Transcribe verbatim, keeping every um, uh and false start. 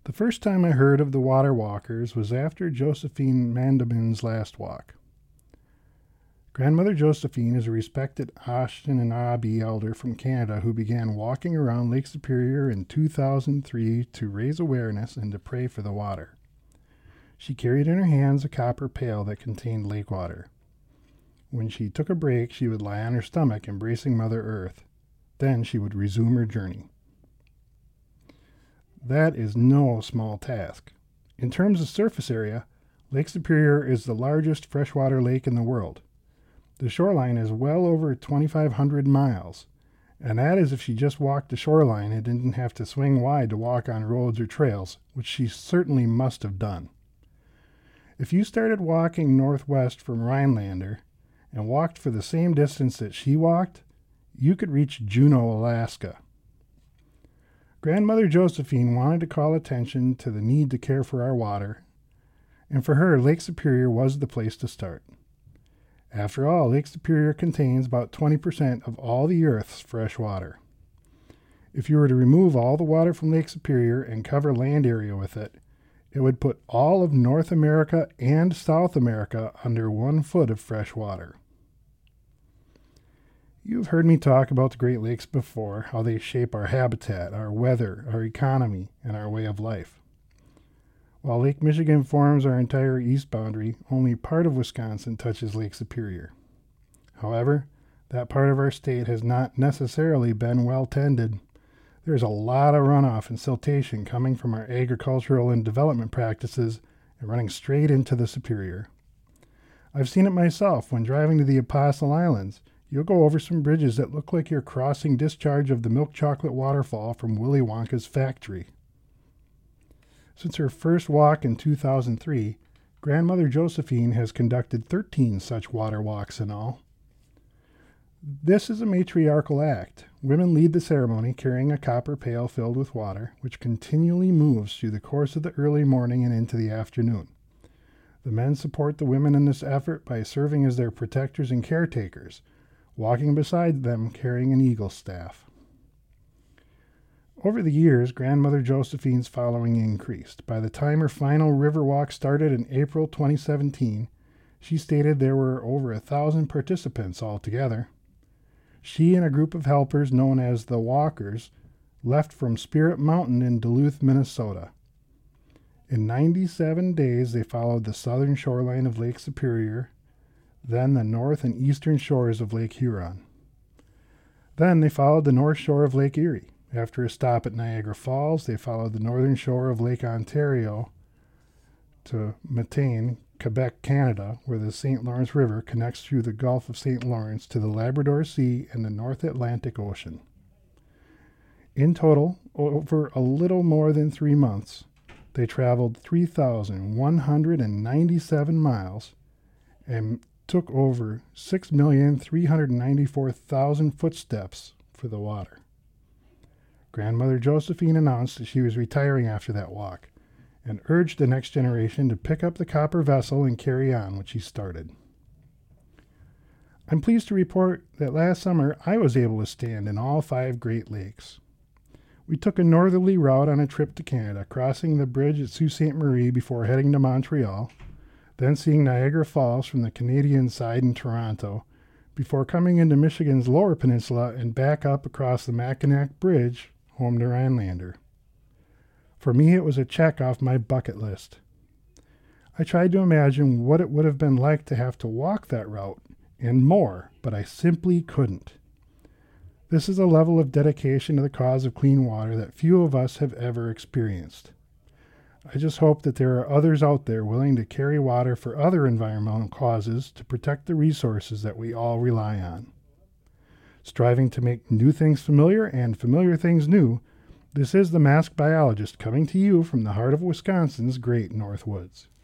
The first time I heard of the water walkers was after Josephine Mandelmann's last walk. Grandmother Josephine is a respected Anishinaabe elder from Canada who began walking around Lake Superior in two thousand three to raise awareness and to pray for the water. She carried in her hands a copper pail that contained lake water. When she took a break, she would lie on her stomach, embracing Mother Earth. Then she would resume her journey. That is no small task. In terms of surface area, Lake Superior is the largest freshwater lake in the world. The shoreline is well over twenty-five hundred miles, and that is if she just walked the shoreline and didn't have to swing wide to walk on roads or trails, which she certainly must have done. If you started walking northwest from Rhinelander and walked for the same distance that she walked, you could reach Juneau, Alaska. Grandmother Josephine wanted to call attention to the need to care for our water, and for her, Lake Superior was the place to start. After all, Lake Superior contains about twenty percent of all the Earth's fresh water. If you were to remove all the water from Lake Superior and cover land area with it, it would put all of North America and South America under one foot of fresh water. You've heard me talk about the Great Lakes before, how they shape our habitat, our weather, our economy, and our way of life. While Lake Michigan forms our entire east boundary, only part of Wisconsin touches Lake Superior. However, that part of our state has not necessarily been well tended. There's a lot of runoff and siltation coming from our agricultural and development practices and running straight into the Superior. I've seen it myself when driving to the Apostle Islands. You'll go over some bridges that look like you're crossing discharge of the milk chocolate waterfall from Willy Wonka's factory. Since her first walk in two thousand three, Grandmother Josephine has conducted thirteen such water walks in all. This is a matriarchal act. Women lead the ceremony carrying a copper pail filled with water, which continually moves through the course of the early morning and into the afternoon. The men support the women in this effort by serving as their protectors and caretakers, walking beside them carrying an eagle staff. Over the years, Grandmother Josephine's following increased. By the time her final river walk started in April twenty seventeen, she stated there were over a thousand participants altogether. She and a group of helpers known as the Walkers left from Spirit Mountain in Duluth, Minnesota. In ninety-seven days, they followed the southern shoreline of Lake Superior, then the north and eastern shores of Lake Huron. Then they followed the north shore of Lake Erie. After a stop at Niagara Falls, they followed the northern shore of Lake Ontario to Matane, Quebec, Canada, where the Saint Lawrence River connects through the Gulf of Saint Lawrence to the Labrador Sea and the North Atlantic Ocean. In total, over a little more than three months, they traveled three thousand one hundred ninety-seven miles and took over six million three hundred ninety-four thousand footsteps for the water. Grandmother Josephine announced that she was retiring after that walk and urged the next generation to pick up the copper vessel and carry on what she started. I'm pleased to report that last summer I was able to stand in all five Great Lakes. We took a northerly route on a trip to Canada, crossing the bridge at Sault Ste. Marie before heading to Montreal, then seeing Niagara Falls from the Canadian side in Toronto, before coming into Michigan's Lower Peninsula and back up across the Mackinac Bridge, home to Rhinelander. For me, it was a check off my bucket list. I tried to imagine what it would have been like to have to walk that route and more, but I simply couldn't. This is a level of dedication to the cause of clean water that few of us have ever experienced. I just hope that there are others out there willing to carry water for other environmental causes to protect the resources that we all rely on. Striving to make new things familiar and familiar things new, this is the Masked Biologist coming to you from the heart of Wisconsin's great North Woods.